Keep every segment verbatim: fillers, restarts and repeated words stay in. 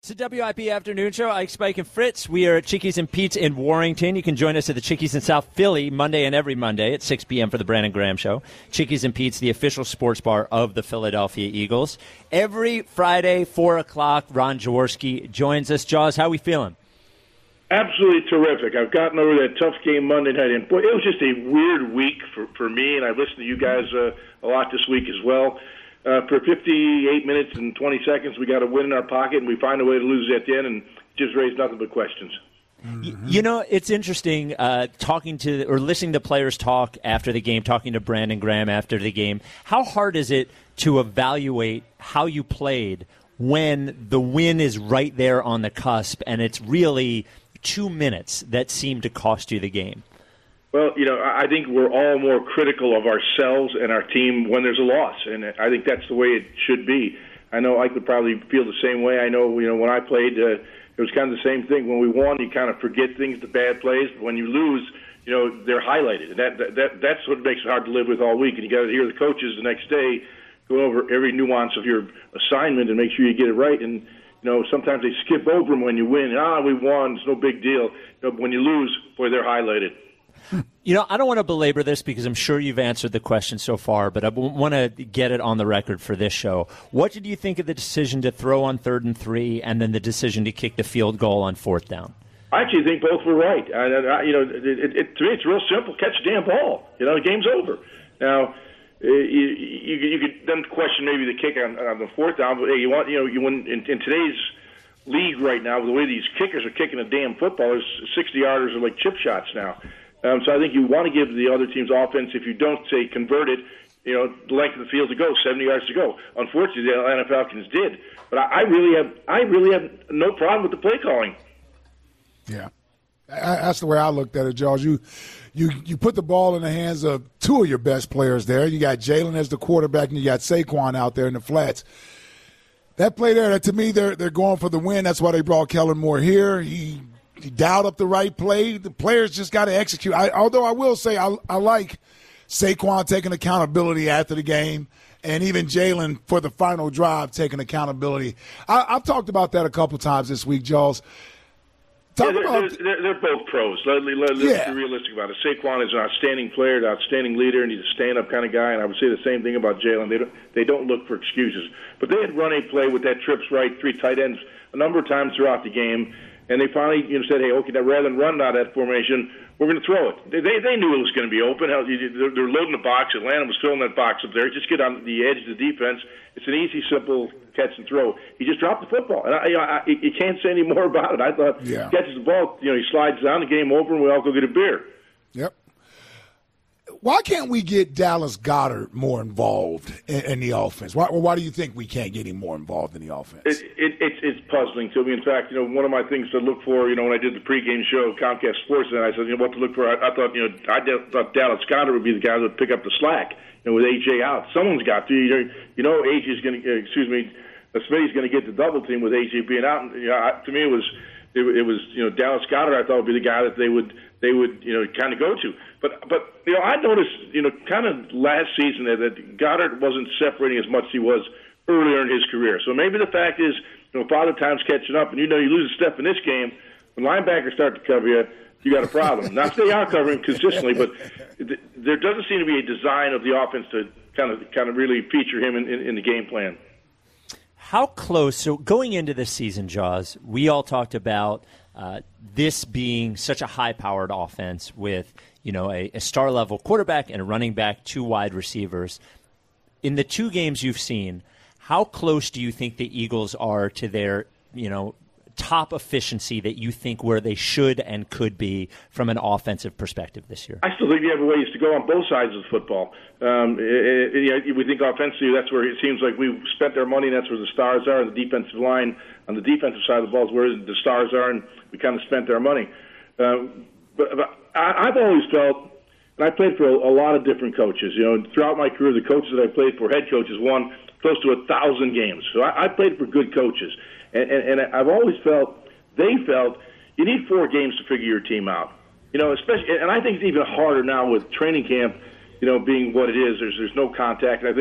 It's a W I P afternoon show. Ike, Spike, and Fritz. We are at Chickies and Pete's in Warrington. You can join us at the Chickies in South Philly Monday and every Monday at six p.m. for the Brandon Graham Show. Chickies and Pete's, the official sports bar of the Philadelphia Eagles. Every Friday, four o'clock, Ron Jaworski joins us. Jaws, how are we feeling? Absolutely terrific. I've gotten over that tough game Monday night, and boy, it was just a weird week for, for me, and I've listened to you guys uh, a lot this week as well. Uh, for fifty-eight minutes and twenty seconds, we got a win in our pocket, and we find a way to lose at the end, and just raise nothing but questions. Mm-hmm. You know, it's interesting uh, talking to or listening to players talk after the game, talking to Brandon Graham after the game. How hard is it to evaluate how you played when the win is right there on the cusp, and it's really two minutes that seem to cost you the game? Well, you know, I think we're all more critical of ourselves and our team when there's a loss, and I think that's the way it should be. I know I could probably feel the same way. I know, you know, when I played, uh, it was kind of the same thing. When we won, you kind of forget things, the bad plays. But when you lose, you know, they're highlighted, and that, that, that that's what makes it hard to live with all week. And you got to hear the coaches the next day go over every nuance of your assignment and make sure you get it right. And you know, sometimes they skip over them when you win. Ah, we won. It's no big deal. You know, but when you lose, boy, they're highlighted. You know, I don't want to belabor this because I'm sure you've answered the question so far, but I want to get it on the record for this show. What did you think of the decision to throw on third and three and then the decision to kick the field goal on fourth down? I actually think both were right. I, I, you know, it, it, it, to me, it's real simple. Catch the damn ball. You know, the game's over. Now, you, you, you could then question maybe the kick on, on the fourth down, but hey, you want, you know, you win in, in today's league right now, the way these kickers are kicking a damn football, there's sixty-yarders are like chip shots now. Um, so I think you want to give the other team's offense, if you don't, say, convert it, you know, the length of the field to go, seventy yards to go. Unfortunately, the Atlanta Falcons did. But I, I really have I really have no problem with the play calling. Yeah. That's the way I looked at it, Jaws. You, you, you put the ball in the hands of two of your best players there. You got Jalen as the quarterback, and you got Saquon out there in the flats. That play there, to me, they're, they're going for the win. That's why they brought Kellen Moore here. He – He dialed up the right play. The players just got to execute. I, although I will say I, I like Saquon taking accountability after the game, and even Jalen for the final drive taking accountability. I, I've talked about that a couple times this week, Jaws. Talk yeah, they're, about, they're, they're both pros. Let, let, let's yeah. be realistic about it. Saquon is an outstanding player, an outstanding leader, and he's a stand-up kind of guy. And I would say the same thing about Jalen. They don't, they don't look for excuses. But they had run a play with that trips right, three tight ends a number of times throughout the game. And they finally, you know, said, "Hey, okay, now rather than run out of that formation, we're going to throw it." They they knew it was going to be open. Hell, they're loading the box. Atlanta was filling that box up there. Just get on the edge of the defense. It's an easy, simple catch and throw. He just dropped the football, and I, you, know, I, you can't say any more about it. I thought yeah. he catches the ball, you know, he slides down, the game over, and we all go get a beer. Yep. Why can't we get Dallas Goedert more involved in, in the offense? Why, why do you think we can't get him more involved in the offense? It, it, it's, it's puzzling to me. In fact, you know, one of my things to look for, you know, when I did the pregame show, Comcast Sports, and I said, you know, what to look for. I, I thought, you know, I thought Dallas Goedert would be the guy that would pick up the slack. You know, with A J out, someone's got to. You know, you know A J's going to, uh, excuse me, Smitty's going to get the double team with A J being out. And, you know, I, to me, it was, it, it was, you know, Dallas Goedert. I thought would be the guy that they would, they would, you know, kind of go to. But, but you know, I noticed, you know, kind of last season that, that Goddard wasn't separating as much as he was earlier in his career. So maybe the fact is, you know, Father Time's catching up, and you know, you lose a step in this game, when linebackers start to cover you, you got a problem. Not that they are covering consistently, but th- there doesn't seem to be a design of the offense to kind of, kind of really feature him in, in, in the game plan. How close? So going into this season, Jaws, we all talked about uh, this being such a high-powered offense with, you know, a, a star-level quarterback and a running back, two wide receivers. In the two games you've seen, how close do you think the Eagles are to their, you know, top efficiency that you think where they should and could be from an offensive perspective this year? I still think you have a ways to go on both sides of the football. Um, it, it, it, we think offensively, that's where it seems like we've spent our money, and that's where the stars are, and the defensive line on the defensive side of the ball is where the stars are, and we kind of spent our money. Um, but, but I, I've always felt, and I played for a, a lot of different coaches. You know, throughout my career, the coaches that I played for, head coaches, won close to a thousand games. So I, I played for good coaches. And, and, and I've always felt, they felt, you need four games to figure your team out. You know, especially, and I think it's even harder now with training camp, you know, being what it is. There's there's no contact. And I think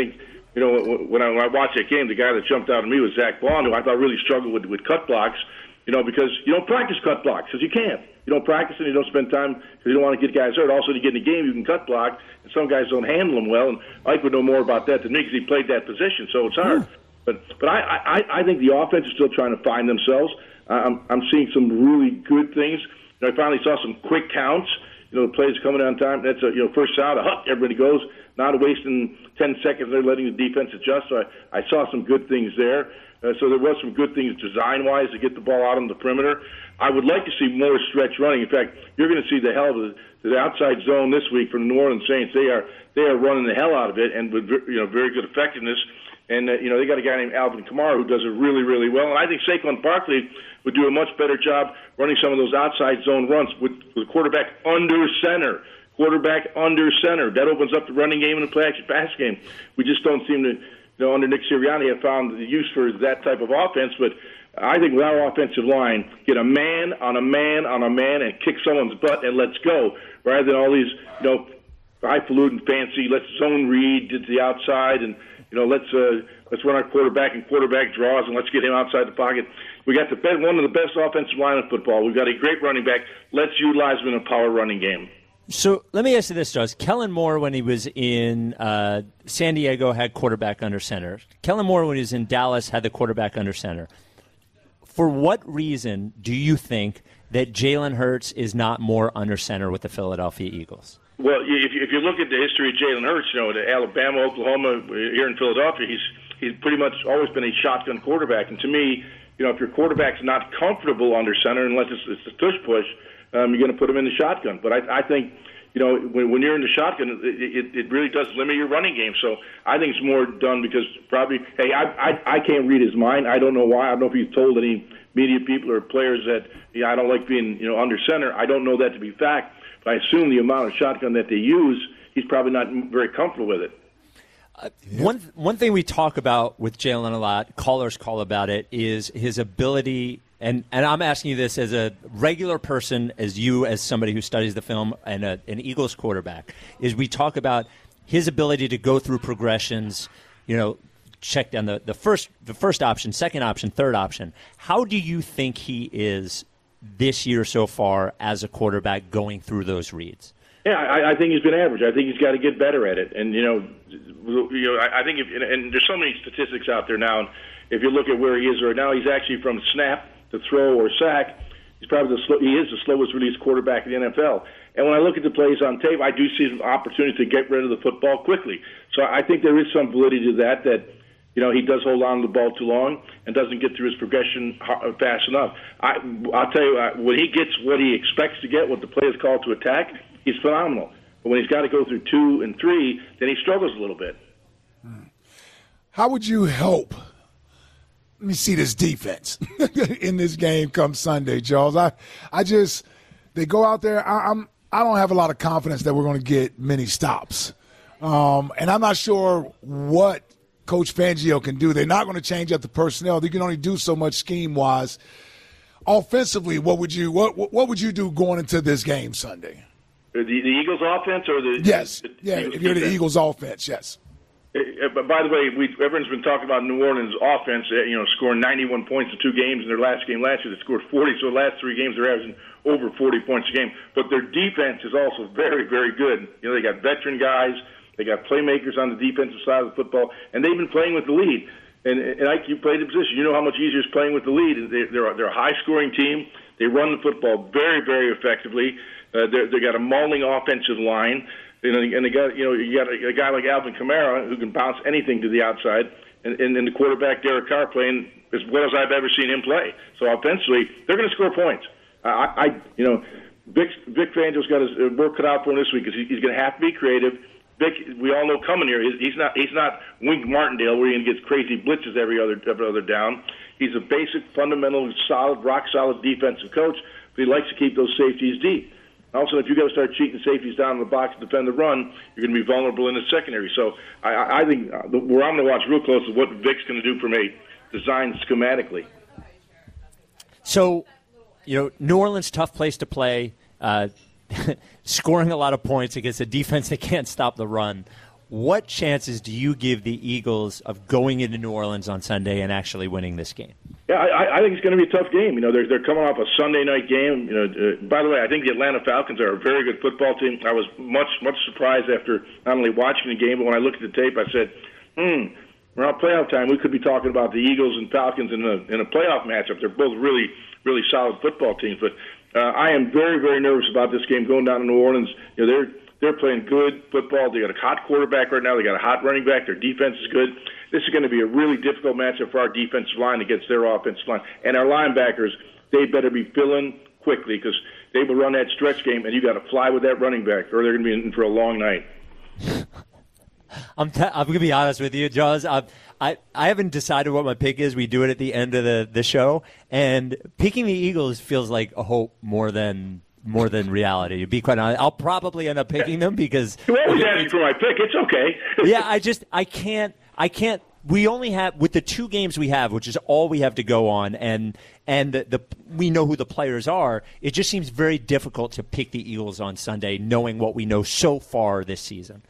you know, when I, when I watched that game, the guy that jumped out at me was Zach Bond, who I thought really struggled with, with cut blocks, you know, because you don't practice cut blocks because you can't. You don't practice and you don't spend time because you don't want to get guys hurt. Also, to get in the game, you can cut block, and some guys don't handle them well. And Ike would know more about that than me because he played that position, so it's hard. Mm. But but I, I, I think the offense is still trying to find themselves. I'm I'm seeing some really good things. You know, I finally saw some quick counts. You know, the plays coming on time. That's a you know first out, a hut, everybody goes. Not wasting ten seconds there, letting the defense adjust. So I, I saw some good things there. Uh, so there was some good things design-wise to get the ball out on the perimeter. I would like to see more stretch running. In fact, you're going to see the hell of the, the outside zone this week from the New Orleans Saints. They are they are running the hell out of it, and with you know very good effectiveness. And uh, you know they got a guy named Alvin Kamara who does it really really well. And I think Saquon Barkley would do a much better job running some of those outside zone runs with, with the quarterback under center. Quarterback under center. That opens up the running game and the play action pass game. We just don't seem to. You know, under Nick Sirianni, have found the use for that type of offense. But I think with our offensive line, get a man on a man on a man and kick someone's butt and let's go, rather than all these, you know, highfalutin fancy, let's zone read to the outside and, you know, let's uh, let's run our quarterback and quarterback draws and let's get him outside the pocket. We got the best, one of the best offensive line in football. We've got a great running back. Let's utilize him in a power running game. So let me ask you this, Josh. Kellen Moore, when he was in uh, San Diego, had quarterback under center. Kellen Moore, when he was in Dallas, had the quarterback under center. For what reason do you think that Jalen Hurts is not more under center with the Philadelphia Eagles? Well, if you, if you look at the history of Jalen Hurts, you know, to Alabama, Oklahoma, here in Philadelphia, he's he's pretty much always been a shotgun quarterback. And to me, you know, if your quarterback's not comfortable under center, unless it's, it's a tush push, Um, you're going to put them in the shotgun. But I, I think, you know, when, when you're in the shotgun, it, it, it really does limit your running game. So I think it's more done because probably, hey, I, I, I can't read his mind. I don't know why. I don't know if he's told any media people or players that, yeah, I don't like being, you know, under center. I don't know that to be fact. But I assume the amount of shotgun that they use, he's probably not very comfortable with it. Uh, one one thing we talk about with Jalen a lot, callers call about it, is his ability. And and I'm asking you this as a regular person, as you, as somebody who studies the film, and a, an Eagles quarterback, is we talk about his ability to go through progressions, you know, check down the, the first the first option, second option, third option. How do you think he is this year so far as a quarterback going through those reads? Yeah, I, I think he's been average. I think he's got to get better at it. And, you know, you know I, I think if, and there's so many statistics out there now, and if you look at where he is right now, he's actually from snap to throw or sack, he's probably the slow, he is the slowest release quarterback in the N F L. And when I look at the plays on tape, I do see an opportunity to get rid of the football quickly. So I think there is some validity to that, that, you know, he does hold on to the ball too long and doesn't get through his progression fast enough. I, I'll tell you, when he gets what he expects to get, what the play is called to attack, he's phenomenal. But when he's got to go through two and three, then he struggles a little bit. How would you help? Let me see this defense in this game come Sunday, Charles. I, I just they go out there. I, I'm I don't have a lot of confidence that we're going to get many stops, um, and I'm not sure what Coach Fangio can do. They're not going to change up the personnel. They can only do so much scheme wise. Offensively, what would you what what would you do going into this game Sunday? The, the Eagles' offense or the yes, the, yeah. Eagles if you're defense? the Eagles' offense, yes. But by the way, we, everyone's been talking about New Orleans' offense, you know, scoring ninety-one points in two games in their last game last year. They scored forty, so the last three games they're averaging over forty points a game. But their defense is also very, very good. You know, they got veteran guys, they got playmakers on the defensive side of the football, and they've been playing with the lead. And, and Ike, you played the position. You know how much easier it's playing with the lead. They, they're, they're a high-scoring team. They run the football very, very effectively. Uh, they got a mauling offensive line. You know, and they got you know you got a, a guy like Alvin Kamara who can bounce anything to the outside, and, and, and the quarterback Derek Carr playing as well as I've ever seen him play. So offensively, they're going to score points. I, I you know, Vic Vic Fangio's got his work cut out for him this week because he, he's going to have to be creative. Vic, we all know coming here, he's, he's not he's not Wink Martindale where he gets crazy blitzes every other every other down. He's a basic, fundamental, solid, rock solid defensive coach, but he likes to keep those safeties deep. Also, if you got to start cheating safeties down in the box to defend the run, you're going to be vulnerable in the secondary. So I, I think where I'm going to watch real close is what Vic's going to do from a design schematically. So, you know, New Orleans, tough place to play, uh, scoring a lot of points against a defense that can't stop the run. what chances do you give the Eagles of going into New Orleans on Sunday and actually winning this game? Yeah, I, I think it's going to be a tough game. You know, they're they're coming off a Sunday night game. You know, uh, by the way, I think the Atlanta Falcons are a very good football team. I was much much surprised after not only watching the game, but when I looked at the tape, I said, "Hmm, around playoff time, we could be talking about the Eagles and Falcons in a in a playoff matchup." They're both really really solid football teams, but uh, I am very very nervous about this game going down to New Orleans. You know, they're they're playing good football. They got a hot quarterback right now. They got a hot running back. Their defense is good. This is going to be a really difficult matchup for our defensive line against their offensive line. And our linebackers, they better be filling quickly because they will run that stretch game, and you got to fly with that running back, or they're going to be in for a long night. I'm, t- I'm going to be honest with you, Jaws. I, I I haven't decided what my pick is. We do it at the end of the, the show, and picking the Eagles feels like a hope more than more than reality. To be quite honest, I'll probably end up picking them because you always ask me for my pick. It's okay. yeah, I just I can't. I can't. We only have with the two games we have, which is all we have to go on, and and the, the we know who the players are. It just seems very difficult to pick the Eagles on Sunday, knowing what we know so far this season.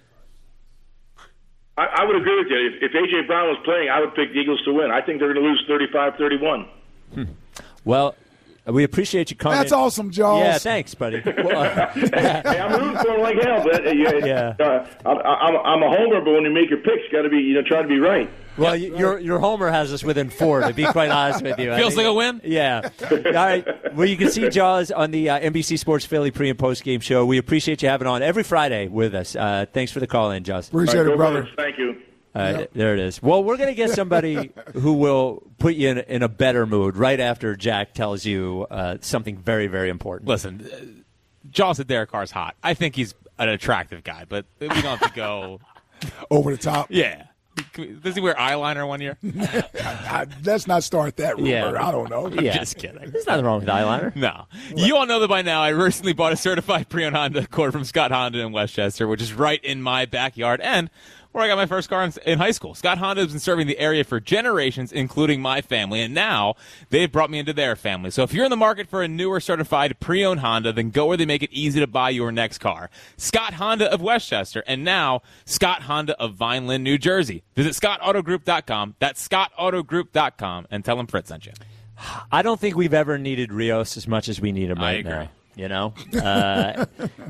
I, I would agree with you. If, if A J. Brown was playing, I would pick the Eagles to win. I think they're going to lose thirty-five thirty-one. Hmm. Well. We appreciate you coming. That's awesome, Jaws. Yeah, thanks, buddy. Well, uh, hey, I'm rooting for him like hell, but uh, yeah, uh, I'm, I'm, I'm a homer. But when you make your picks, got to be you know try to be right. Well, your your homer has us within four. To be quite honest with you, feels like a win. Yeah. All right. Well, you can see Jaws on the uh, N B C Sports Philly pre and post game show. We appreciate you having on every Friday with us. Uh, thanks for the call in, Jaws. Appreciate right, it, brother. Brothers. Thank you. Uh, yep. There it is. Well, we're going to get somebody who will put you in, in a better mood right after Jack tells you uh, something very, very important. Listen, uh, Jaws said Derek Carr's hot. I think he's an attractive guy, but we don't have to go over the top. Yeah. Does he wear eyeliner one year? I, I, let's not start that rumor. Yeah. I don't know. Yeah. Just kidding. There's nothing wrong with eyeliner. No. You all know that by now. I recently bought a certified pre-owned Honda Accord from Scott Honda in Westchester, which is right in my backyard and where I got my first car in, in high school. Scott Honda has been serving the area for generations, including my family, and now they've brought me into their family. So if you're in the market for a newer certified pre-owned Honda, then go where they make it easy to buy your next car. Scott Honda of Westchester, and now Scott Honda of Vineland, New Jersey. Visit scott auto group dot com. That's scott auto group dot com, and tell them Fritz sent you. I don't think we've ever needed Rios as much as we need him right now. You know? Uh,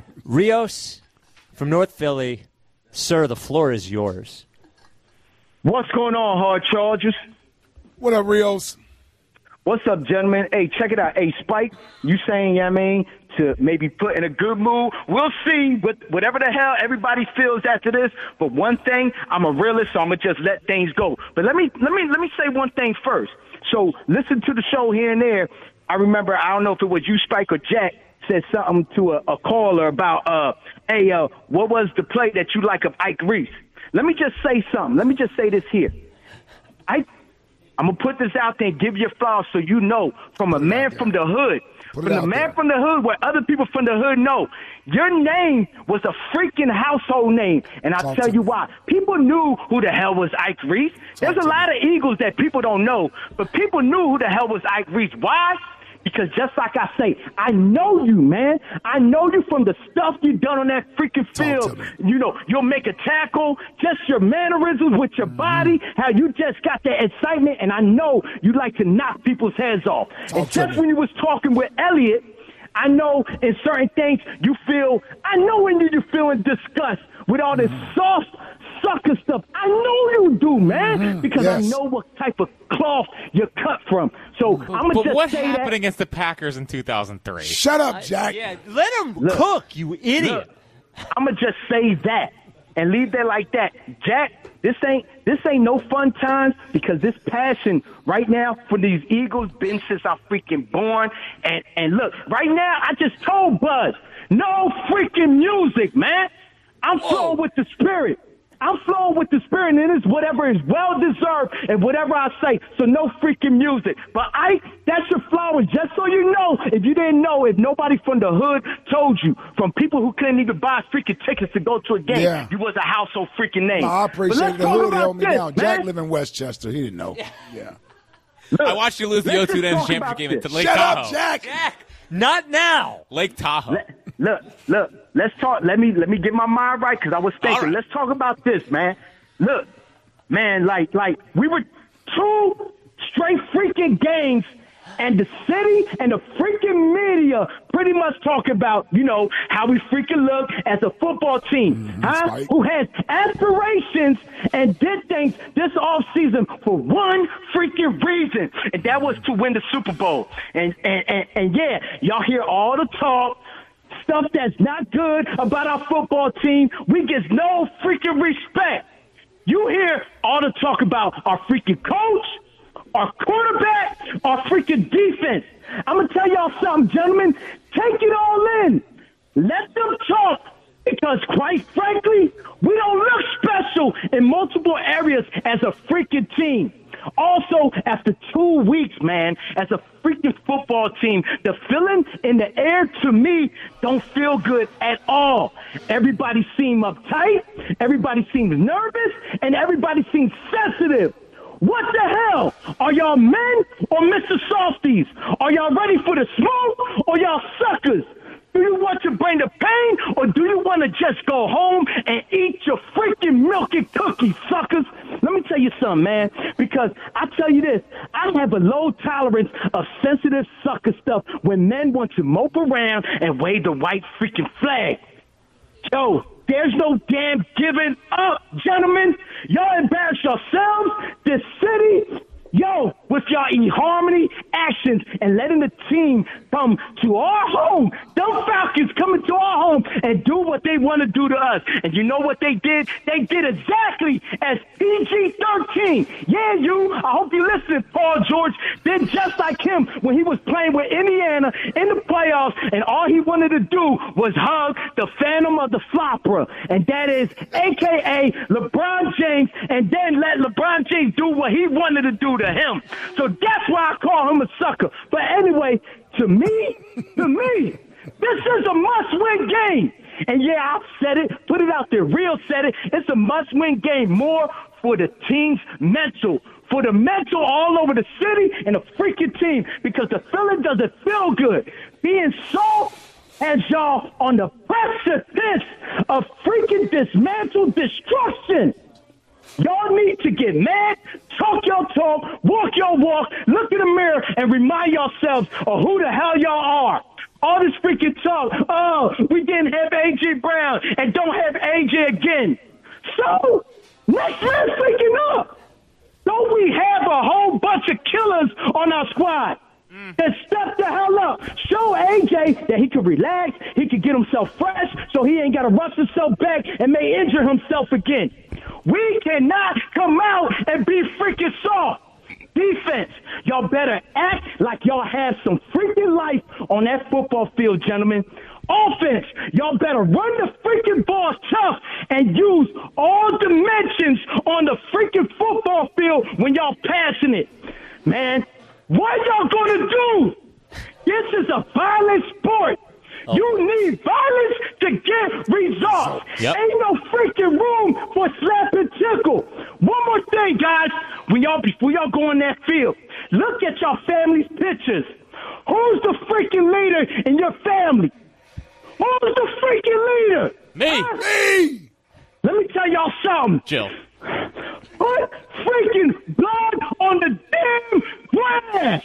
Rios from North Philly. Sir, the floor is yours. What's going on, Hard Chargers? What up, Rios? What's up, gentlemen? Hey, check it out. Hey, Spike, you saying, I mean, to maybe put in a good mood. We'll see what, whatever the hell everybody feels after this. But one thing, I'm a realist, so I'm going to just let things go. But let me, let me, let me say one thing first. So listen to the show here and there. I remember, I don't know if it was you, Spike, or Jack, said something to a, a caller about, uh, hey, uh, what was the play that you like of Ike Reese? Let me just say something. Let me just say this here. I, I'm going to put this out there and give you flowers so you know from a man from the hood, from the man from the hood where other people from the hood know, your name was a freaking household name. And I'll tell you why. People knew who the hell was Ike Reese. There's a lot of Eagles that people don't know, but people knew who the hell was Ike Reese. Why? Because just like I say, I know you, man. I know you from the stuff you done on that freaking field. You know, you'll make a tackle, just your mannerisms with your body, how you just got that excitement, and I know you like to knock people's heads off. Talk and just when you was talking with Elliott, I know in certain things you feel, I know when you, you're feeling disgust with all this soft sucker stuff. I know you do, man, mm-hmm. because yes. I know what type of cloth you're cut from. So I'm gonna but just what say happened that. against the Packers in two thousand three? Shut up, Jack. Uh, yeah, let him look, cook, you idiot. I'm gonna just say that and leave that like that, Jack. This ain't this ain't no fun times because this passion right now for these Eagles been since I freaking born. And and look, right now I just told Buzz, no freaking music, man. I'm flowing with the spirit. I'm flowing with the spirit, and it's whatever is well-deserved and whatever I say, so no freaking music. But I, that's your flowers, just so you know, if you didn't know, if nobody from the hood told you, from people who couldn't even buy freaking tickets to go to a game, yeah. you was a household freaking name. No, I appreciate the hood held me this, down. Man. Jack lived in Westchester. He didn't know. Yeah. yeah. Look, I watched you lose the O two Dens championship game at Lake Shut Tahoe. up, Jack. Jack, not now. Lake Tahoe. Let, look, look. Let's talk. Let me let me get my mind right because I was thinking. Right. Let's talk about this, man. Look, man, like like we were two straight freaking games. And the city and the freaking media pretty much talk about, you know, how we freaking look as a football team, Mm-hmm, huh? Spike. Who has aspirations and did things this offseason for one freaking reason, and that was to win the Super Bowl. And, and, and, and yeah, y'all hear all the talk, stuff that's not good about our football team. We get no freaking respect. You hear all the talk about our freaking coach, our quarterback, our freaking defense. I'm going to tell y'all something, gentlemen. Take it all in. Let them talk because, quite frankly, we don't look special in multiple areas as a freaking team. Also, after two weeks, man, as a freaking football team, the feeling in the air to me don't feel good at all. Everybody seems uptight, everybody seems nervous, and everybody seems sensitive. What the hell? Are y'all men or Mister Softies? Are y'all ready for the smoke or y'all suckers? Do you want to bring the pain or do you want to just go home and eat your freaking milk and cookies, suckers? Let me tell you something, man, because I tell you this, I have a low tolerance of sensitive sucker stuff when men want to mope around and wave the white freaking flag. Yo, there's no damn giving up, gentlemen. Y'all embarrass yourselves, this city, yo, with y'all eHarmony actions and letting the team come to our home. Them Falcons coming to our home and do what they want to do to us. And you know what they did? They did exactly as P G thirteen. Yeah, you, I hope you listen, Paul George, did just like him when he was playing with Indiana in the playoffs, and all he wanted to do was hug the Phantom of the Flopper, and that is A K A LeBron James, and then let LeBron James do what he wanted to do to him. So that's why I call him a sucker. But anyway, to me, to me, this is a must-win game. And yeah, I've said it, put it out there, real said it. It's a must-win game more for the team's mental, for the mental all over the city and the freaking team, because the feeling doesn't feel good. Being so has y'all on the precipice of freaking dismantle destruction. Y'all need to get mad, talk your talk, walk your walk, look in the mirror, and remind yourselves of who the hell y'all are. All this freaking talk, oh, we didn't have A J Brown and don't have A J again. So, next man freaking up. Don't we have a whole bunch of killers on our squad? Mm. Then step the hell up. Show A J that he could relax, he could get himself fresh, so he ain't got to rush himself back and may injure himself again. We cannot come out and be freaking soft. Defense, y'all better act like y'all have some freaking life on that football field, gentlemen. Offense, y'all better run the freaking ball tough and use all dimensions on the freaking football field when y'all passing it. Man, what y'all gonna do? This is a violent sport. Oh. You need violence to get results. Yep. Ain't no freaking room for slap and tickle. One more thing, guys. When y'all before y'all go on that field, look at your family's pictures. Who's the freaking leader in your family? Who's the freaking leader? Me. Huh? Me. Let me tell y'all something. Jill. Put freaking blood on the damn grass.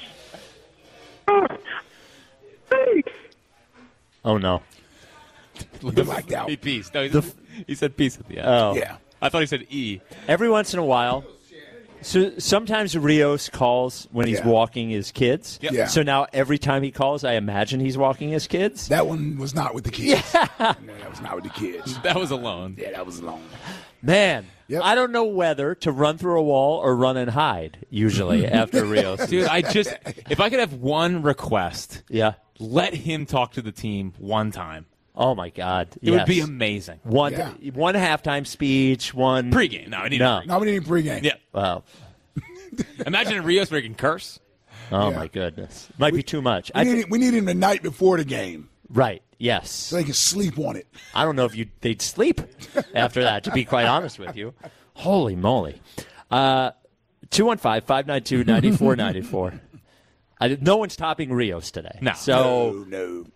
Please. Oh, no. Like that. He peace. No, he, said, he said peace at the end. Oh. Yeah. I thought he said E. Every once in a while. So sometimes Rios calls when he's Yeah. walking his kids. Yep. Yeah. So now every time he calls, I imagine he's walking his kids. That one was not with the kids. Yeah. No, that was not with the kids. That was alone. Yeah, that was alone. Man, Yep. I don't know whether to run through a wall or run and hide, usually, after Rios. Dude, I just, if I could have one request, Yeah. let him talk to the team one time. Oh, my God. It yes. would be amazing. One, Yeah. one halftime speech, one. Pre-game. No, I need No. a No, we didn't pregame. Yeah. Wow. Imagine if Rios where he can curse. Oh, Yeah. my goodness. Might be too much. We I need, thi- him, we need him the night before the game right. Yes. so they can sleep on it. I don't know if you they'd sleep after that, to be quite honest with you. Holy moly. Uh, two one five, five nine two, nine four nine four. I, no one's topping Rios today. No. So No, no.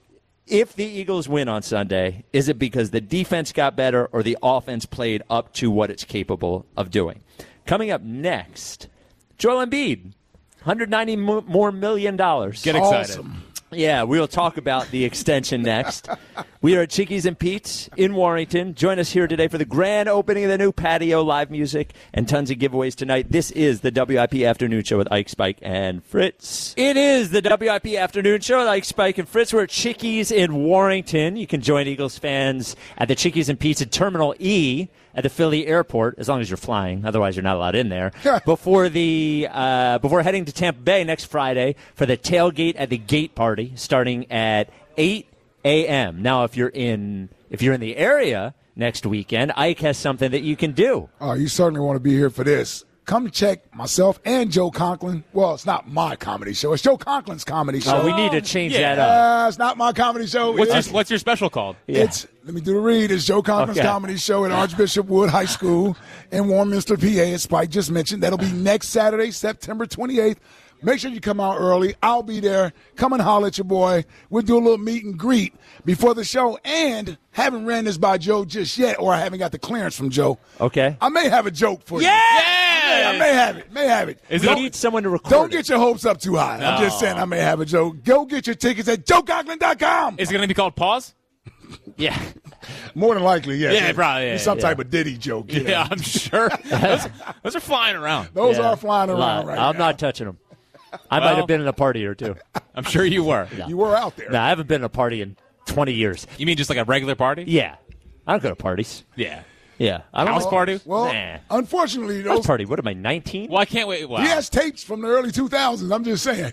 if the Eagles win on Sunday, is it because the defense got better or the offense played up to what it's capable of doing? Coming up next, Joel Embiid, one hundred ninety more million dollars. Get excited. Awesome. Yeah, we'll talk about the extension next. We are at Chickies and Pete's in Warrington. Join us here today for the grand opening of the new patio, live music, and tons of giveaways tonight. This is the W I P Afternoon Show with Ike, Spike, and Fritz. It is the W I P Afternoon Show with Ike, Spike, and Fritz. We're at Chickies in Warrington. You can join Eagles fans at the Chickies and Pete's at Terminal E at the Philly airport, as long as you're flying. Otherwise, you're not allowed in there. before the uh, before heading to Tampa Bay next Friday for the tailgate at the Gate Party, starting at eight a.m. Now, if you're in if you're in the area next weekend, Ike has something that you can do. Oh, you certainly want to be here for this. Come check myself and Joe Conklin. Well, it's not my comedy show. It's Joe Conklin's comedy show. Oh, we need to change Yeah. that up. Uh, it's not my comedy show. What's It's- your, what's your special called? Yeah. It's let me do the read. It's Joe Conklin's Okay. comedy show at Archbishop Wood High School in Warminster, P A, as Spike just mentioned. That'll be next Saturday, September twenty-eighth. Make sure you come out early. I'll be there. Come and holler at your boy. We'll do a little meet and greet before the show. And haven't ran this by Joe just yet, or I haven't got the clearance from Joe. Okay. I may have a joke for you. Yeah! I may, I may have it. May have it. Is We it- need someone to record Don't it. get your hopes up too high. I'm just saying I may have a joke. Go get your tickets at joe conklin dot com. Is it going to be called Pause? Yeah. More than likely, yes. Yeah, probably, yeah, Some yeah. type of Diddy joke. Yeah, Yeah. I'm sure. those, those are flying around. Those Yeah. are flying around Lot. right I'm now. not touching them. I might Well- have been in a party or two. I'm sure you were. You were out there. No, I haven't been in a party in twenty years. You mean just like a regular party? Yeah. I don't go to parties. Yeah. Yeah. I don't House like- party? Well, Nah. unfortunately, House those, party. What am I, nineteen? Well, I can't wait. Wow. he has tapes from the early two thousands. I'm just saying.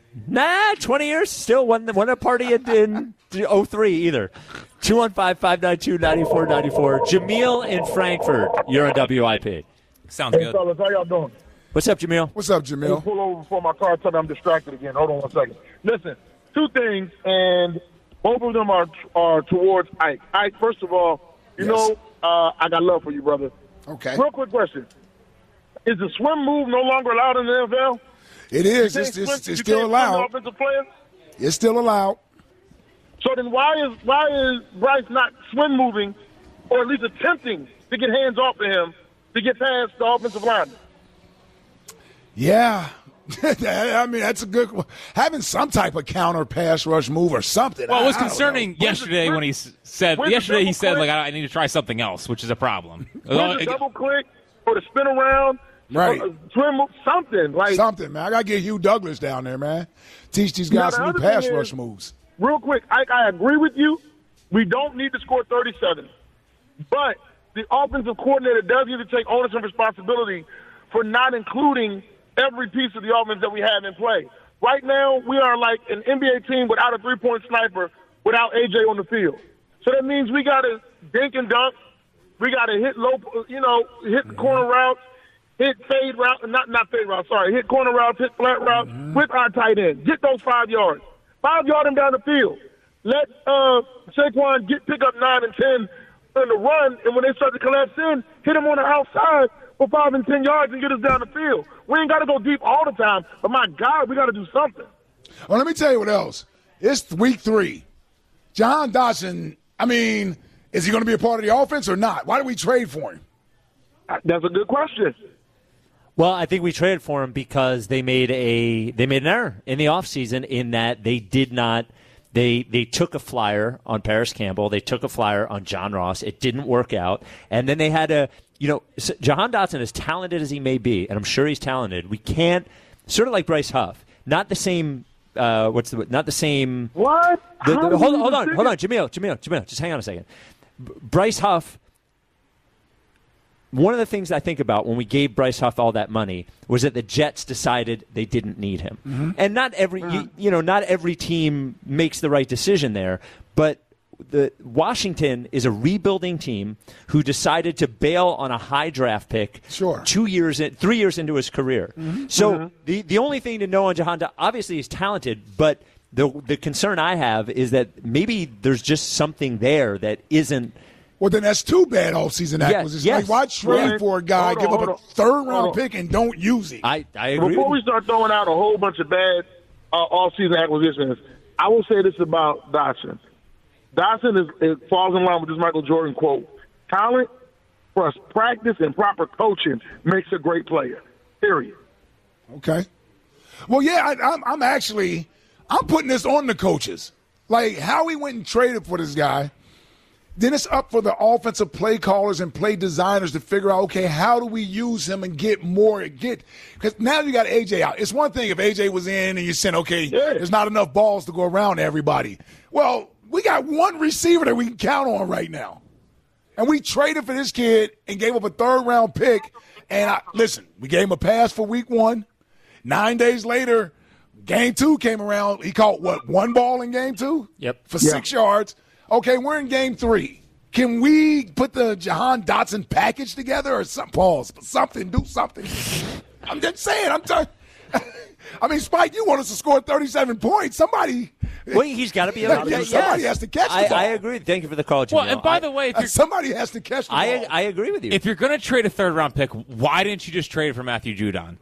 Nah, twenty years. Still won, won a party in, in oh three either. two one five, five nine two, nine four nine four. Jameel in Frankfurt. You're a W I P. Sounds Hey, good. fellas, how y'all doing? What's up, Jameel? What's up, Let me Jamil? pull over before my car tells me I'm distracted again. Hold on one second. Listen, two things, and both of them are are towards Ike. Ike, first of all, you Yes. know, uh, I got love for you, brother. Okay. Real quick question. Is the swim move no longer allowed in the N F L? It is. You It's, can't it's, swim- it's you still can't swim allowed. the offensive players? It's still allowed. So then why is why is Bryce not swim moving, or at least attempting to get hands off of him to get past the offensive line? Yeah. I mean, that's a good one. Having some type of counter pass rush move or something. Well, it I- was I don't concerning know. yesterday when he s- said. where's the Yesterday he double said click? like I I need to try something else, which is a problem. Where's the double click or the spin around? Right. Or, uh, swim move, something like Something, man. I got to get Hugh Douglas down there, man. Teach these Now, guys the some new other pass thing rush is- moves. real quick. I, I agree with you. We don't need to score thirty-seven, but the offensive coordinator does need to take ownership and responsibility for not including every piece of the offense that we have in play. Right now, we are like an N B A team without a three-point sniper, without A J on the field. So that means we got to dink and dunk. We got to hit low, you know, hit the corner routes, hit fade route, not not fade route, sorry, hit corner routes, hit flat routes with our tight end. Get those five yards. Five yard him down the field. Let uh, Saquon get pick up nine and ten in the run, and when they start to collapse in, hit him on the outside for five and ten yards and get us down the field. We ain't got to go deep all the time, but my God, we got to do something. Well, let me tell you what else. It's week three. John Dotson, I mean, is he going to be a part of the offense or not? Why did we trade for him? That's a good question. Well, I think we traded for him because they made a they made an error in the offseason in that they did not they they took a flyer on Paris Campbell, they took a flyer on John Ross. It didn't work out, and then they had a you know Jahan Dotson, as talented as he may be, and I'm sure he's talented. We can't sort of like Bryce Huff, not the same. Uh, what's the not the same? What? The, How the, do hold, you hold even on, think hold on, it- Jamil, Jamil, Jamil. Just hang on a second. B- Bryce Huff. One of the things I think about when we gave Bryce Huff all that money was that the Jets decided they didn't need him, Mm-hmm. and not every you, you know not every team makes the right decision there, but. The Washington is a rebuilding team who decided to bail on a high draft pick Sure. two years in, three years into his career. So the the only thing to know on Jahan, Do- obviously he's talented, but the the concern I have is that maybe there's just something there that isn't. Well, then that's two bad offseason Yes, acquisitions. yes. Like, why trade Right. for a guy, Hold on, give hold up a on. third round Hold on. pick, and don't use him? I I agree. Before we with you. start throwing out a whole bunch of bad uh, off-season acquisitions, I will say this about Dotson. Dotson is, it falls in line with this Michael Jordan quote. Talent plus practice and proper coaching makes a great player, period. Okay. Well, yeah, I, I'm, I'm actually I'm putting this on the coaches. Like, how we went and traded for this guy. Then it's up for the offensive play callers and play designers to figure out, okay, how do we use him and get more? Get because now you got A J out. It's one thing if A J was in and you said, okay, yeah. there's not enough balls to go around to everybody. Well, we got one receiver that we can count on right now. And we traded for this kid and gave up a third-round pick. And, I, listen, we gave him a pass for week one. Nine days later, game two came around. He caught, what, one ball in game two? Yep. For yeah. six yards. Okay, we're in game three. Can we put the Jahan Dotson package together or some pause? Something, do something. I'm just saying. I'm t- I mean, Spike, you want us to score thirty-seven points. Somebody – Well, he's got to be able to yeah, catch. somebody yes. has to catch the I, ball. I agree. Thank you for the call, Jamil. Well, and by I, the way, if you're, somebody has to catch the ball. I I agree with you. if you're going to trade a third round pick, why didn't you just trade it for Matthew Judon?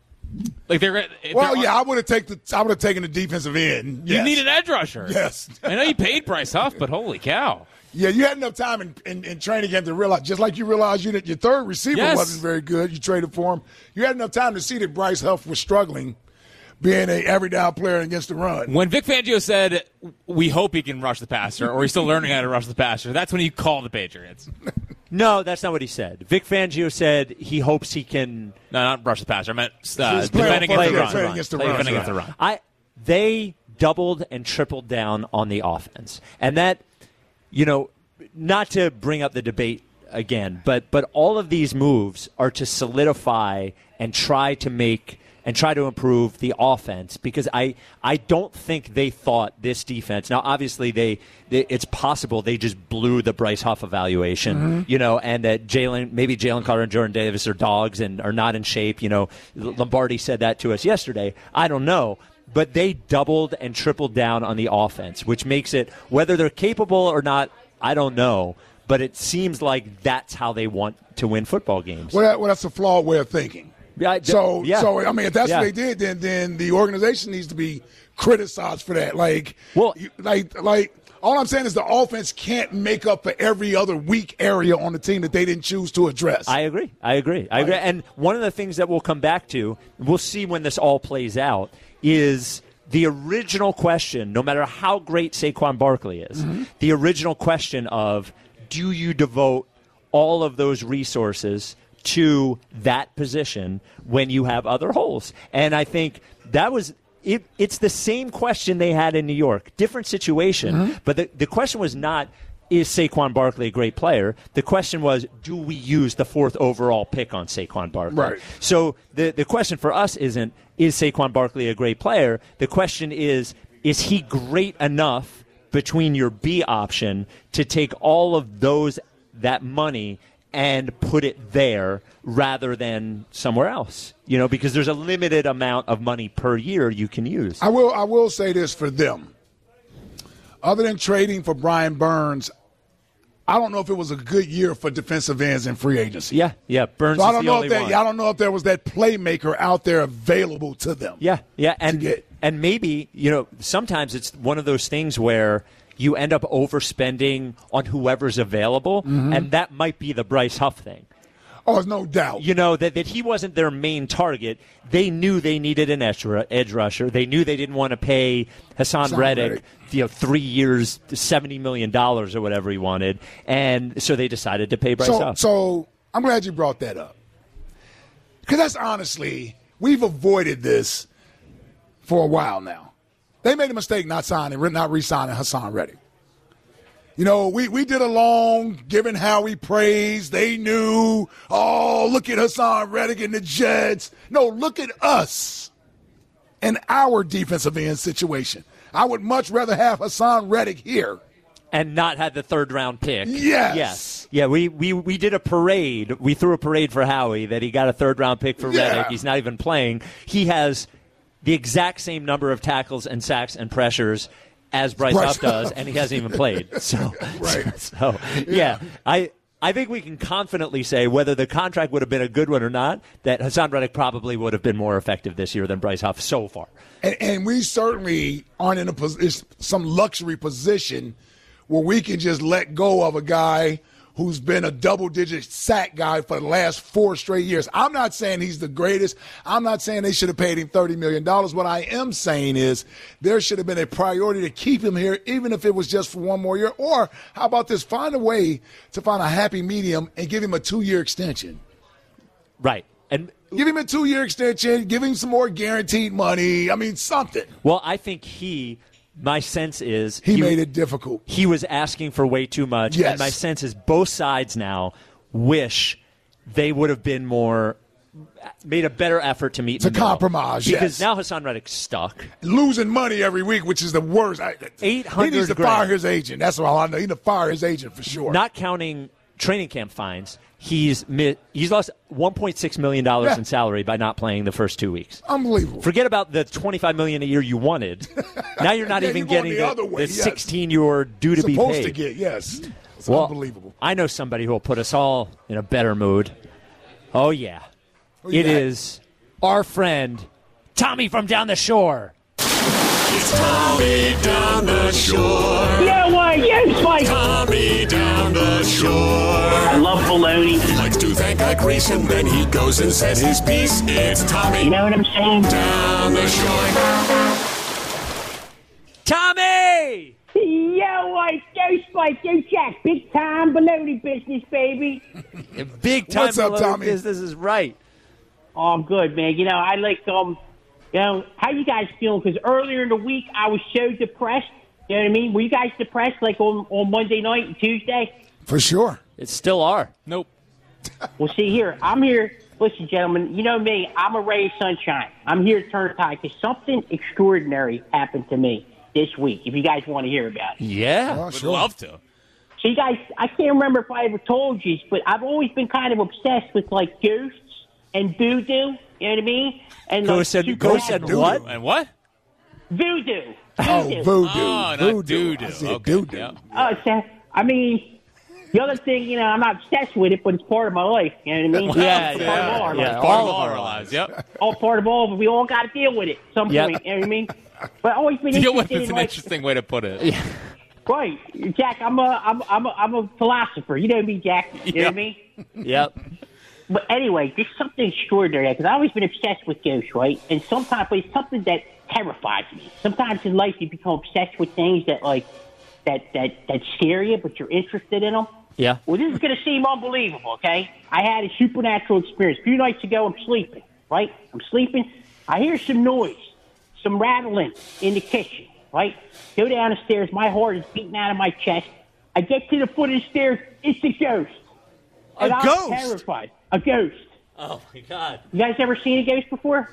Like they're Well, they're, yeah, I would have taken the I would have taken the defensive end. You Yes. need an edge rusher. Yes. I know you paid Bryce Huff, but holy cow! Yeah, you had enough time in, in, in training camp to realize, just like you realized you, that your third receiver Yes. wasn't very good. You traded for him. You had enough time to see that Bryce Huff was struggling, being a every down player against the run. When Vic Fangio said, "We hope he can rush the passer," or he's still learning how to rush the passer, that's when you call the Patriots. no, that's not what he said. Vic Fangio said he hopes he can No, not rush the passer. I meant uh, He's playing defending on against the first- run. playing against the Play run. defending That's against the run. I they doubled and tripled down on the offense, and that, you know, not to bring up the debate again, but but all of these moves are to solidify and try to make and try to improve the offense, because I I don't think they thought this defense. Now, obviously, they, they it's possible they just blew the Bryce Huff evaluation, mm-hmm. you know, and that Jalen maybe Jalen Carter and Jordan Davis are dogs and are not in shape. You know, Lombardi said that to us yesterday. I don't know. But they doubled and tripled down on the offense, which makes it, whether they're capable or not, I don't know. But it seems like that's how they want to win football games. Well, that, well that's a flawed way of thinking. Yeah, so, yeah. so I mean, if that's yeah. what they did, then then the organization needs to be criticized for that. Like, well, you, like, like. All I'm saying is the offense can't make up for every other weak area on the team that they didn't choose to address. I agree. I agree. I agree. And one of the things that we'll come back to, we'll see when this all plays out, is the original question, no matter how great Saquon Barkley is, mm-hmm. the original question of, do you devote all of those resources to that position when you have other holes? And I think that was it, it's the same question they had in New York. Different situation, mm-hmm. but the, the question was not, is Saquon Barkley a great player? The question was, do we use the fourth overall pick on Saquon Barkley? Right. So the, the question for us isn't, is Saquon Barkley a great player? The question is, is he great enough between your B option to take all of those that money and put it there rather than somewhere else? You know, because there's a limited amount of money per year you can use. I will I will say this for them. Other than trading for Brian Burns, I don't know if it was a good year for defensive ends in free agency. Yeah, yeah. Burns so I is don't the know only if that, one. I don't know if there was that playmaker out there available to them. Yeah, yeah, and get. and maybe, you know, sometimes it's one of those things where you end up overspending on whoever's available, mm-hmm. and that might be the Bryce Huff thing. Oh, there's no doubt. You know, that, that he wasn't their main target. They knew they needed an edge, edge rusher. They knew they didn't want to pay Hassan, Hassan Reddick, Reddick, you know, three years, seventy million dollars or whatever he wanted. And so they decided to pay Bryce so, Huff. So I'm glad you brought that up. Because that's honestly, we've avoided this for a while now. They made a mistake not signing, not re-signing Hassan Reddick. You know, we, we did a long giving Howie praise. They knew, oh, look at Hassan Reddick and the Jets. No, look at us and our defensive end situation. I would much rather have Hassan Reddick here. And not had the third round pick. Yes. Yes. Yeah, we, we, we did a parade. We threw a parade for Howie that he got a third round pick for Yeah. Reddick. He's not even playing. He has the exact same number of tackles and sacks and pressures as Bryce, Bryce Huff does, Huff. and he hasn't even played. So, Right. so yeah, I I think we can confidently say, whether the contract would have been a good one or not, that Hassan Reddick probably would have been more effective this year than Bryce Huff so far. And, and we certainly aren't in a pos- some luxury position where we can just let go of a guy who's been a double-digit sack guy for the last four straight years. I'm not saying he's the greatest. I'm not saying they should have paid him thirty million dollars. What I am saying is there should have been a priority to keep him here, even if it was just for one more year. Or how about this? Find a way to find a happy medium and give him a two-year extension. Right. And give him a two-year extension. Give him some more guaranteed money. I mean, something. Well, I think he – my sense is he, he made it difficult. He was asking for way too much. Yes. And my sense is both sides now wish they would have been more made a better effort to meet to in the middle. compromise. Because yes. now Hassan Reddick's stuck, losing money every week, which is the worst. Eight hundred. He needs to grand. fire his agent. That's all I know. He needs to fire his agent for sure. Not counting training camp fines. He's he's lost one point six million dollars yeah. in salary by not playing the first two weeks. Unbelievable. Forget about the twenty-five million dollars a year you wanted. Now you're not yeah, even you're getting the, the, way, the yes. sixteen you were due to Supposed be paid. to get, yes. It's well, unbelievable. I know somebody who will put us all in a better mood. Oh, yeah. Who It that? is our friend, Tommy from down the shore. It's Tommy down the shore. Yeah, why? Yes, Mike. Tommy down the shore. I love baloney. He likes to thank a Greece and then he goes and says his piece. It's Tommy You know what I'm saying? down the shore. Tommy! Yo, Mike. Yo, Spike. Yo, Jack. Big time baloney business, baby. Big time What's up, below Tommy? business is right. Oh, I'm good, man. You know, I like, um, you know, how you guys feeling? Because earlier in the week, I was so depressed. You know what I mean? Were you guys depressed, like, on, on Monday night and Tuesday? For sure. It still are. Nope. Well, see, here, I'm here. Listen, gentlemen, you know me. I'm a ray of sunshine. I'm here to turn tide because something extraordinary happened to me this week, if you guys want to hear about it. Yeah. Oh, Would sure. love to. So you guys, I can't remember if I ever told you, but I've always been kind of obsessed with, like, ghosts and voodoo. You know what I mean? And Ghosts like, and- ghosts and supernatural- what? And what? Voodoo. Oh, Voodoo. voodoo. Oh, not voodoo. doo-doo. I said Okay, doo-doo. yeah. Oh, so, I mean, the other thing, you know, I'm not obsessed with it, but it's part of my life. You know what I mean? Yeah, It's yeah, part of all our yeah. lives. Part all of of our our lives. Yep. All part of all of it. We all got to deal with it at some Yep. point. You know what I mean? But I've always been Deal with interested it's in, an like, interesting way to put it. right, Jack. I'm a, I'm, I'm a, I'm a philosopher. You know me, Jack. You know what I mean? Yep. But anyway, this is something extraordinary because I've always been obsessed with ghosts, right? And sometimes, but it's something that terrifies me. Sometimes in life, you become obsessed with things that like that that that scare you, but you're interested in them. Yeah. Well, this is going to seem unbelievable, okay? I had a supernatural experience. A few nights ago, I'm sleeping, right? I'm sleeping. I hear some noise, some rattling in the kitchen, right? Go down the stairs. My heart is beating out of my chest. I get to the foot of the stairs. It's a ghost. And A I'm ghost? terrified. A ghost. Oh, my God. You guys ever seen a ghost before?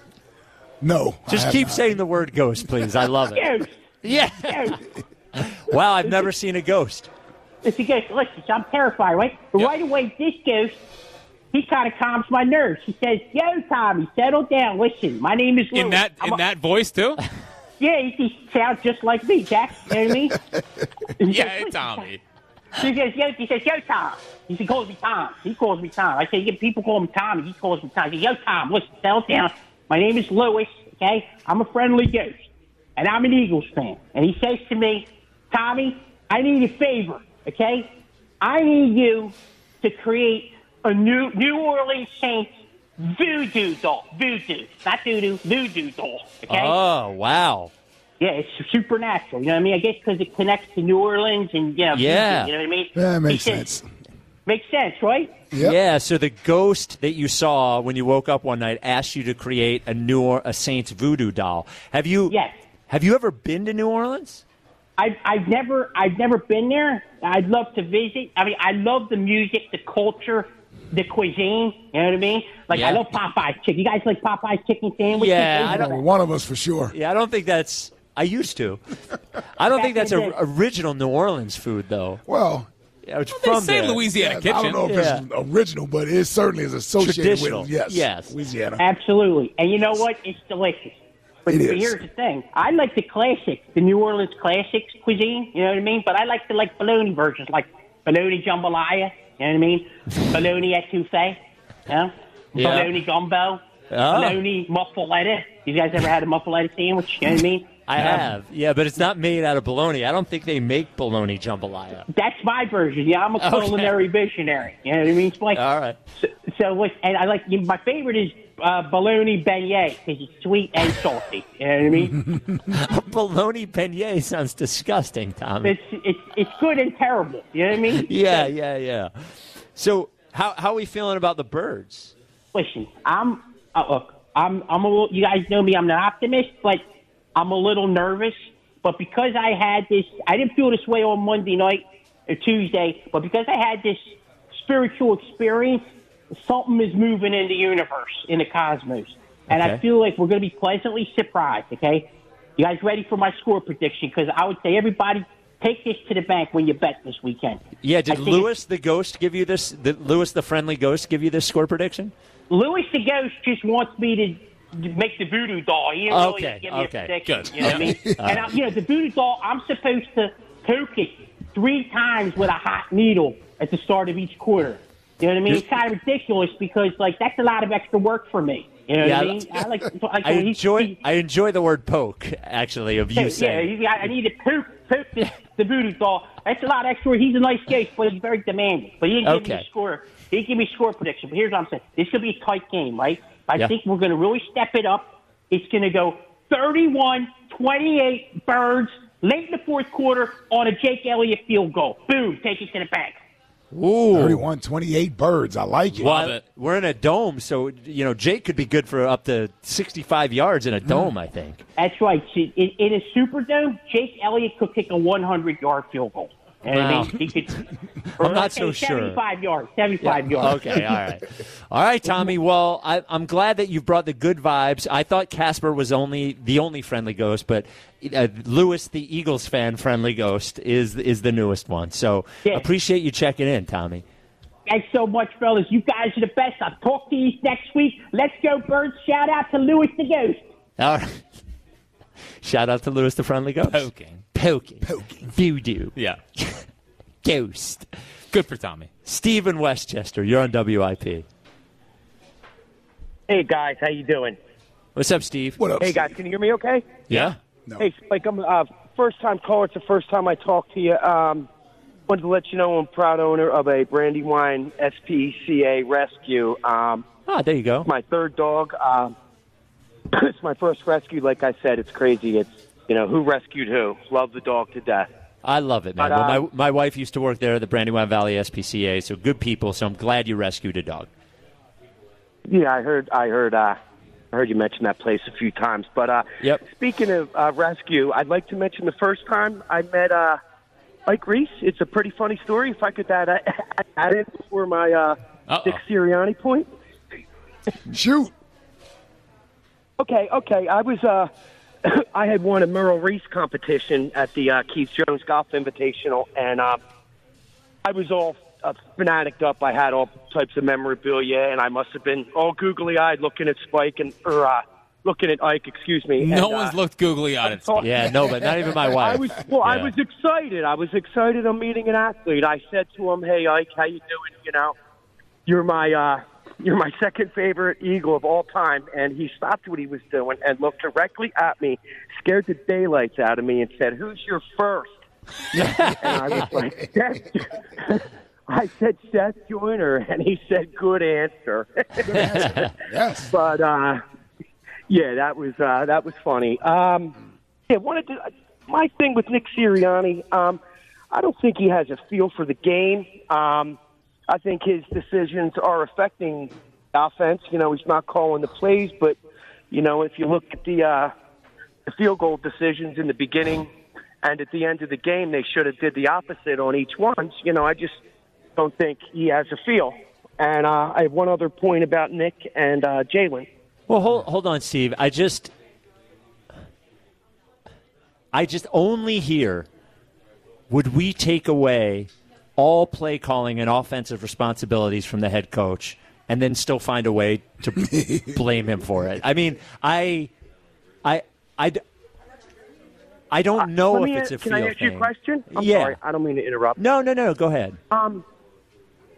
No. I Just have keep not. saying the word ghost, please. I love it. Ghost. Yeah. Ghost. Wow, I've never seen a ghost. It's a ghost. Listen, so I'm terrified, right? But right away, this ghost, he kind of calms my nerves. He says, "Yo, Tommy, settle down. Listen, my name is Louis. In that I'm in a- that voice too? Yeah, he, he sounds just like me, Jack. You know what I mean? He Yeah, says, it's "Listen, Tommy. He says, yo, he says, yo, Tom. He calls me Tom. He calls me Tom. I say, yeah, people call him Tommy. He calls me Tom. I say, yo, Tom, listen, settle down. My name is Louis, okay? I'm a friendly ghost, and I'm an Eagles fan. And he says to me, Tommy, I need a favor, okay? I need you to create a new New Orleans Saints voodoo doll. Voodoo. Not doo-doo, voodoo doll, okay? Oh, wow. Yeah, it's supernatural. You know what I mean? I guess because it connects to New Orleans and, yeah, Yeah. you know what I mean? Yeah, it makes He says- sense. Makes sense, right? Yep. Yeah, so the ghost that you saw when you woke up one night asked you to create a New or- a Saints voodoo doll. Have you Yes. Have you ever been to New Orleans? I've, I've never I've never been there. I'd love to visit. I mean, I love the music, the culture, the cuisine. You know what I mean? Like, Yeah. I love Popeye's chicken. You guys like Popeye's chicken sandwiches? Yeah, Those I are don't- the- One of us for sure. Yeah, I don't think that's I used to. I don't think that's Back a in the day. original New Orleans food though. Well, Yeah, it's They from say there. Louisiana yeah, kitchen. I don't know if Yeah. it's original, but it certainly is associated Traditional. with yes, Yes. Louisiana. Absolutely. And you know what? It's delicious. But, It but is. here's the thing. I like the classics, the New Orleans classics cuisine. You know what I mean? But I like the like bologna versions, like bologna jambalaya. You know what I mean? Bologna etouffee. You know? Yeah. Bologna gumbo. Oh. Bologna muffaletta. You guys ever had a muffaletta sandwich? You know what I mean? I have. Yeah, but it's not made out of bologna. I don't think they make bologna jambalaya. That's my version. Yeah, I'm a culinary okay. visionary. You know what I mean? It's like, all right. So, so and I like my favorite is uh, bologna beignet because it's sweet and salty. You know what I mean? Bologna beignet sounds disgusting, Tommy. It's it's it's good and terrible. You know what I mean? Yeah, yeah, yeah. So how how are we feeling about the Birds? Listen, I'm uh, look. I'm I'm a little. You guys know me. I'm an optimist, but I'm a little nervous, but because I had this, I didn't feel this way on Monday night or Tuesday, but because I had this spiritual experience, something is moving in the universe, in the cosmos. And okay. I feel like we're going to be pleasantly surprised, okay? You guys ready for my score prediction? Because I would say everybody take this to the bank when you bet this weekend. Yeah, did Lewis the Ghost give you this, the, Lewis the Friendly Ghost give you this score prediction? Lewis the Ghost just wants me to make the voodoo doll. He didn't okay, really give me okay, a prediction. good. You know what I mean? And I, you know, the voodoo doll, I'm supposed to poke it three times with a hot needle at the start of each quarter. You know what I mean? It's kind of ridiculous because, like, that's a lot of extra work for me. You know yeah, what I mean? I like. like I enjoy. He, I enjoy the word "poke." Actually, of you yeah, saying. Yeah, I need to poke, poke this, the voodoo doll. That's a lot extra. He's a nice guy, but he's very demanding. But he didn't give okay. me a score. He didn't give me a score prediction. But here's what I'm saying: this could be a tight game, right? I yeah. think we're going to really step it up. It's going to go thirty-one twenty-eight Birds late in the fourth quarter on a Jake Elliott field goal. Boom, take it to the bank. Ooh. thirty-one twenty-eight Birds. I like it. Love it. We're in a dome, so, you know, Jake could be good for up to sixty-five yards in a dome, mm. I think. That's right. See, in, in a Superdome, Jake Elliott could kick a hundred-yard field goal. And wow. I mean, he could, I'm not so sure. seventy-five yards. seventy-five yeah. yards. Okay, all right. All right, Tommy. Well, I, I'm glad that you brought the good vibes. I thought Casper was only the only friendly ghost, but uh, Lewis, the Eagles fan friendly ghost, is is the newest one. So yeah. appreciate you checking in, Tommy. Thanks so much, fellas. You guys are the best. I'll talk to you next week. Let's go, Birds. Shout out to Lewis the Ghost. All right. Shout out to Lewis the Friendly Ghost. Poking. Poking. Poking. Voodoo. Yeah. Ghost. Good for Tommy. Steve in Westchester, you're on W I P. Hey, guys. How you doing? What's up, Steve? What up, Hey, Steve? guys. Can you hear me okay? Yeah. No. Hey, Spike, I'm a uh, first-time caller. It's the first time I talked to you. Um, wanted to let you know I'm a proud owner of a Brandywine S P C A rescue. Um, Ah, there you go. my third dog. Um, it's my first rescue. Like I said, it's crazy. It's, you know, who rescued who. Love the dog to death. I love it, man. But, uh, well, my my wife used to work there at the Brandywine Valley S P C A, so good people. So I'm glad you rescued a dog. Yeah, I heard. I heard. Uh, I heard you mention that place a few times. But uh, Yep. speaking of uh, rescue, I'd like to mention the first time I met uh, Ike Reese. It's a pretty funny story. If I could add, add it for my uh, Dick Sirianni point. Shoot. Okay, okay. I was. Uh, I had won a Merrill Reese competition at the uh, Keith Jones Golf Invitational, and uh, I was all uh, fanatic up. I had all types of memorabilia, and I must have been all googly-eyed looking at Spike and or uh, looking at Ike. Excuse me. No and, one's uh, looked googly-eyed at Spike. Yeah, no, but not even my wife. I was well. I Yeah. was excited. I was excited. I'm meeting an athlete. I said to him, "Hey, Ike, how you doing? You know, you're my uh, you're my second favorite Eagle of all time." And he stopped what he was doing and looked directly at me, scared the daylights out of me, and said, "Who's your first?" And I was like, Seth. I said Seth Joyner, and he said, "Good answer." Good answer. Yes. But uh, yeah, that was uh, that was funny. Um, yeah, wanted to. My thing with Nick Sirianni, um, I don't think he has a feel for the game. Um, I think his decisions are affecting offense. You know, he's not calling the plays, but you know, if you look at the uh, the field goal decisions in the beginning and at the end of the game, they should have did the opposite on each one. You know, I just don't think he has a feel. And uh, I have one other point about Nick and uh, Jalen. Well, hold hold on, Steve. I just, I just only hear, would we take away all play calling and offensive responsibilities from the head coach and then still find a way to blame him for it? I mean, I, I, I, I don't know uh, if me, it's a Can feel I ask you a thing. question? I'm yeah. sorry. I don't mean to interrupt. No, no, no. Go ahead. Um,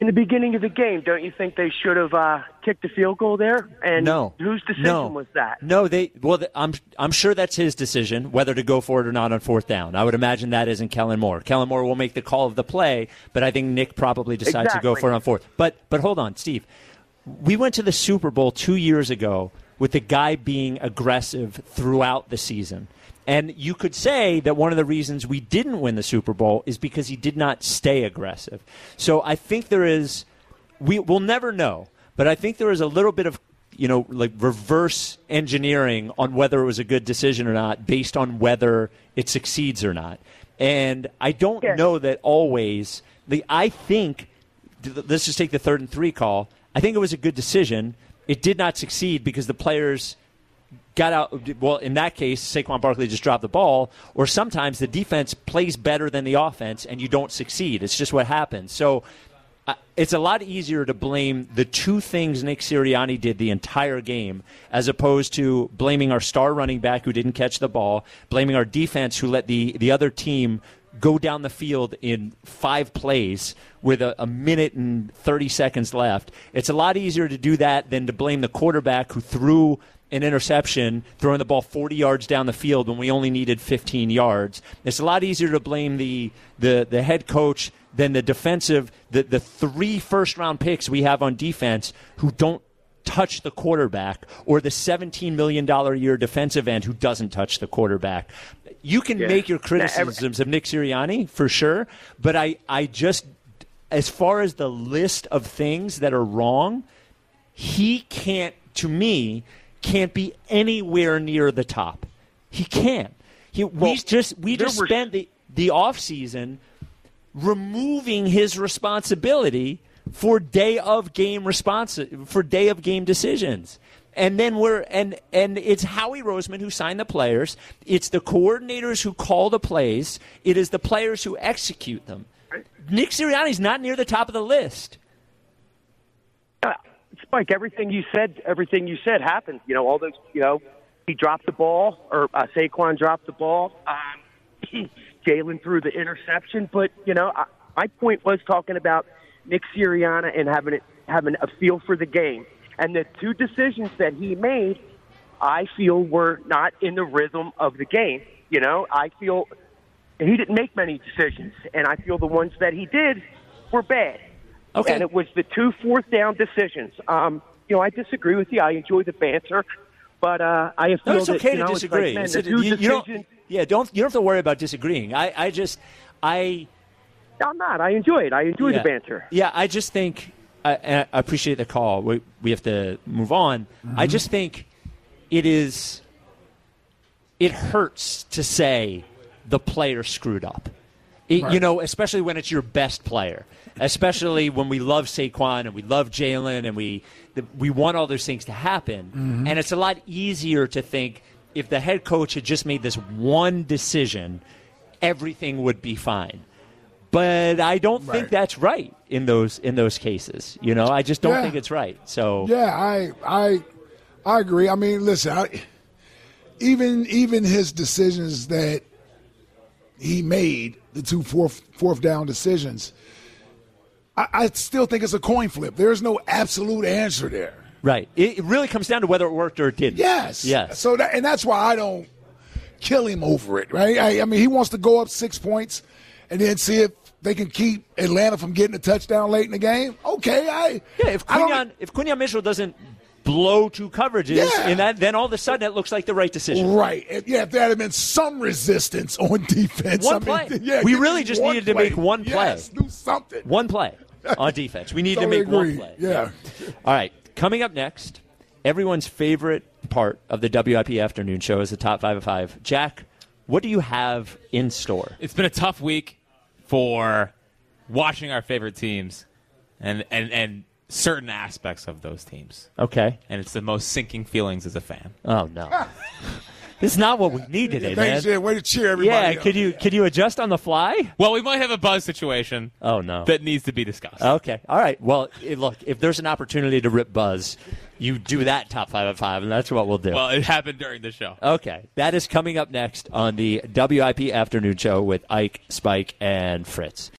in the beginning of the game, don't you think they should have uh, kicked the field goal there? And no. whose decision no. was that? No, they. Well, the, I'm I'm sure that's his decision whether to go for it or not on fourth down. I would imagine that isn't Kellen Moore. Kellen Moore will make the call of the play, but I think Nick probably decides exactly. to go for it on fourth. But but hold on, Steve. We went to the Super Bowl two years ago with the guy being aggressive throughout the season. And you could say that one of the reasons we didn't win the Super Bowl is because he did not stay aggressive. So I think there is, we, we'll never know, but I think there is a little bit of, you know, like reverse engineering on whether it was a good decision or not based on whether it succeeds or not. And I don't yeah. know that always, the, I think, let's just take the third and three call. I think it was a good decision. It did not succeed because the players got out. Well, in that case, Saquon Barkley just dropped the ball, or sometimes the defense plays better than the offense and you don't succeed. It's just what happens. So uh, it's a lot easier to blame the two things Nick Sirianni did the entire game as opposed to blaming our star running back who didn't catch the ball, blaming our defense who let the, the other team go down the field in five plays with a, a minute and thirty seconds left. It's a lot easier to do that than to blame the quarterback who threw an interception, throwing the ball forty yards down the field when we only needed fifteen yards. It's a lot easier to blame the the, the head coach than the defensive, the, the three first-round picks we have on defense who don't touch the quarterback, or the seventeen million dollars a year defensive end who doesn't touch the quarterback. You can yeah. make your criticisms of Nick Sirianni, for sure, but I, I just, as far as the list of things that are wrong, he can't, to me, can't be anywhere near the top. He can't. He, well, we just we just were... spent the, the offseason removing his responsibility for day of game responsi- for day of game decisions. And then we're and and it's Howie Roseman who signed the players. It's the coordinators who call the plays. It is the players who execute them. Nick Sirianni's not near the top of the list. Uh, Spike, everything you said, everything you said happened. You know, all those. You know, he dropped the ball, or uh, Saquon dropped the ball. Um, Jalen threw the interception, but you know, I, my point was talking about Nick Sirianni and having it, having a feel for the game. And the two decisions that he made, I feel, were not in the rhythm of the game. You know, I feel he didn't make many decisions, and I feel the ones that he did were bad. Okay. And it was the two fourth down decisions. Um, you know, I disagree with you. I enjoy the banter, but uh, I feel no, it's that, okay you know, to disagree. It's like, man, it's, the you, two you don't, decisions, yeah, don't you don't have to worry about disagreeing. I, I just, I. I'm not. I enjoy it. I enjoy yeah, the banter. Yeah, I just think. I, I appreciate the call. We we have to move on. Mm-hmm. I just think it is. It hurts to say the player screwed up. It, right. You know, especially when it's your best player. Especially when we love Saquon and we love Jalen and we we want all those things to happen. Mm-hmm. And it's a lot easier to think if the head coach had just made this one decision, everything would be fine. But I don't right. think that's right in those in those cases. You know, I just don't yeah. think it's right. So yeah, I I I agree. I mean, listen, I, even even his decisions that he made, the two fourth fourth down decisions, I, I still think it's a coin flip. There's no absolute answer there. Right. It, it really comes down to whether it worked or it didn't. Yes. Yes. So that, and that's why I don't kill him over it. Right. I, I mean, he wants to go up six points and then see if they can keep Atlanta from getting a touchdown late in the game. Okay, I yeah. If Quinyon, if Quinyon Mitchell doesn't blow two coverages, yeah. and that, then all of a sudden it looks like the right decision. Right. Yeah. If there had been some resistance on defense, one I play. Mean, yeah, we really just needed play. to make one play. Yes, do something. One play on defense. We need totally to make agree. one play. Yeah. All right. Coming up next, everyone's favorite part of the W I P Afternoon Show is the top five of five. Jack, what do you have in store? It's been a tough week for watching our favorite teams and, and, and certain aspects of those teams. Okay. And it's the most sinking feelings as a fan. Oh, no. This is not what we need today, man. Yeah, way to cheer everybody Yeah, up. could you, could you adjust on the fly? Well, we might have a buzz situation. Oh, no. That needs to be discussed. Okay. All right. Well, it, look, if there's an opportunity to rip buzz, you do that top five of five, and that's what we'll do. Well, it happened during the show. Okay. That is coming up next on the W I P Afternoon Show with Ike, Spike, and Fritz.